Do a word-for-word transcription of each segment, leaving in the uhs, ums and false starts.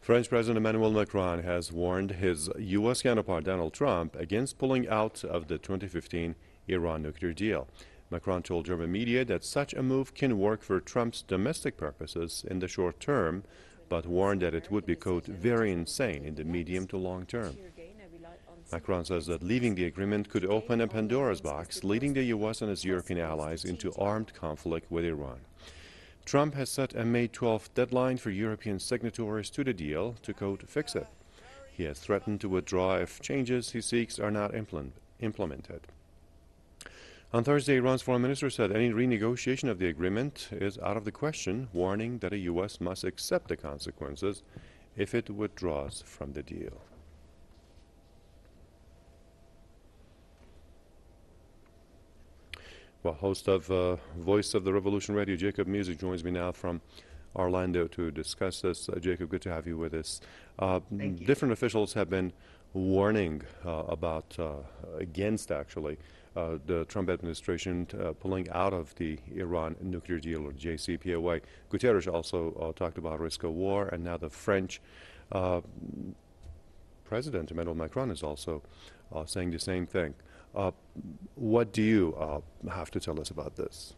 French President Emmanuel Macron has warned his U S counterpart Donald Trump against pulling out of the twenty fifteen Iran nuclear deal. Macron told German media that such a move can work for Trump's domestic purposes in the short term, but warned that it would be, quote, very insane in the medium to long term. Macron says that leaving the agreement could open a Pandora's box, leading the U S and its European allies into armed conflict with Iran. Trump has set a May twelfth deadline for European signatories to the deal to, quote, fix it. He has threatened to withdraw if changes he seeks are not implement, implemented. On Thursday, Iran's foreign minister said any renegotiation of the agreement is out of the question, warning that the U S must accept the consequences if it withdraws from the deal. Well, host of uh, Voice of the Revolution Radio, Jacob Music, joins me now from Orlando to discuss this. Uh, Jacob, good to have you with us. Uh, different officials have been warning uh, about, uh, against actually, uh, the Trump administration uh, pulling out of the Iran nuclear deal, or J C P O A. Guterres also uh, talked about risk of war, and now the French uh, President Emmanuel Macron is also uh, saying the same thing. Uh, what do you uh, have to tell us about this?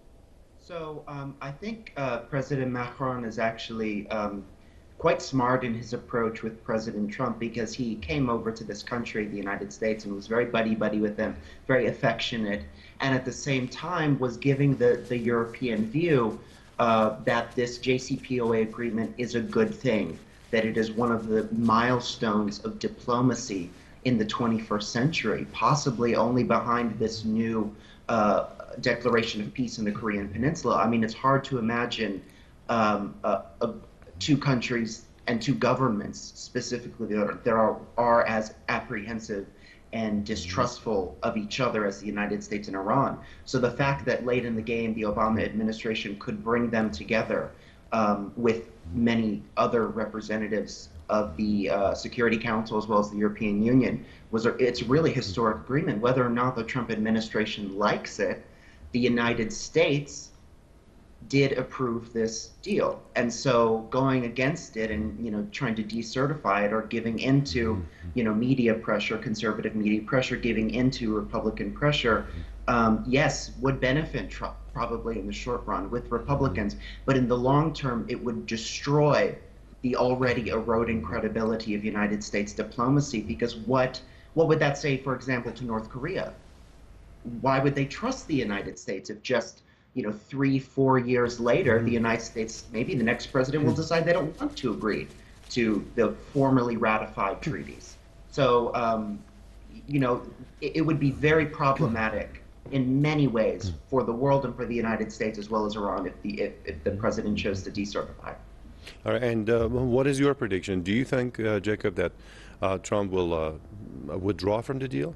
So um, I think uh, President Macron is actually um, quite smart in his approach with President Trump, because he came over to this country, the United States, and was very buddy-buddy with them, very affectionate, and at the same time was giving the, the European view uh, that this J C P O A agreement is a good thing, that it is one of the milestones of diplomacy in the twenty-first century, possibly only behind this new uh, declaration of peace in the Korean Peninsula. I mean, it's hard to imagine um, uh, uh, two countries and two governments specifically that are, that are, are as apprehensive and distrustful of each other as the United States and Iran. So the fact that late in the game, the Obama administration could bring them together um, with many other representatives of the uh, Security Council as well as the European Union was a, it's a really historic agreement. Whether or not the Trump administration likes it, the United States did approve this deal, and so going against it and you know trying to decertify it or giving into you know media pressure, conservative media pressure, giving into Republican pressure, um, yes, would benefit Trump probably in the short run with Republicans, but in the long term it would destroy the already eroding credibility of United States diplomacy, because what what would that say, for example, to North Korea? Why would they trust the United States if just you know three, four years later, mm-hmm. the United States, maybe the next president will decide they don't want to agree to the formally ratified treaties? So, um, you know, it, it would be very problematic in many ways for the world and for the United States as well as Iran if the if, if the president chose to decertify. All right, and uh, what is your prediction? Do you think, uh, Jacob, that uh, Trump will uh, withdraw from the deal?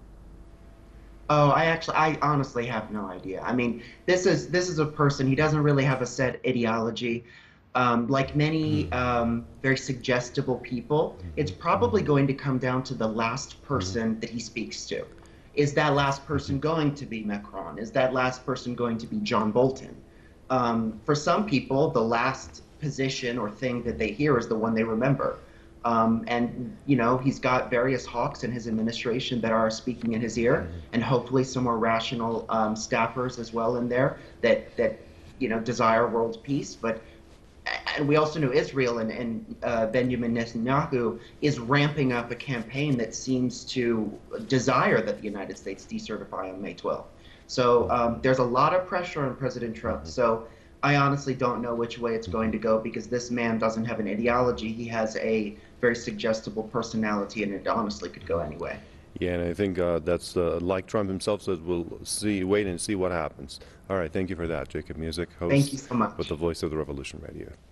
Oh, I actually, I honestly have no idea. I mean, this is this is a person. He doesn't really have a set ideology. Um, like many um, very suggestible people, it's probably going to come down to the last person that he speaks to. Is that last person going to be Macron? Is that last person going to be John Bolton? Um, for some people, the last position or thing that they hear is the one they remember. Um, and, you know, he's got various hawks in his administration that are speaking in his ear, and hopefully some more rational um, staffers as well in there that, that, you know, desire world peace. But and we also know Israel and, and uh, Benjamin Netanyahu is ramping up a campaign that seems to desire that the United States decertify on May twelfth. So um, there's a lot of pressure on President Trump. So I honestly don't know which way it's going to go, because this man doesn't have an ideology. He has a very suggestible personality, and it honestly could go anyway. Yeah, and I think uh, that's uh, like Trump himself says, we'll see, wait and see what happens. All right, thank you for that, Jacob Music, host Thank you so much. with the Voice of the Revolution Radio.